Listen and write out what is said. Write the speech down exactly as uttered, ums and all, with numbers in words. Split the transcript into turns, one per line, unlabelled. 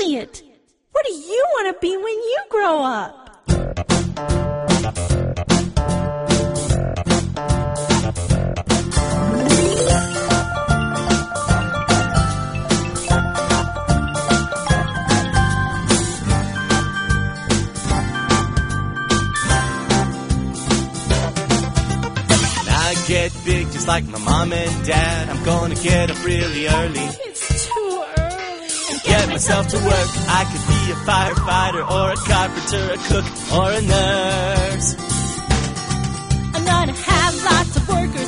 Elliot, what do you want to be when you grow up?
Get big just like my mom and dad. I'm gonna get up really early.
It's too early.
And get myself to work. I could be a firefighter or a carpenter, a cook or a nurse.
I'm gonna have lots of workers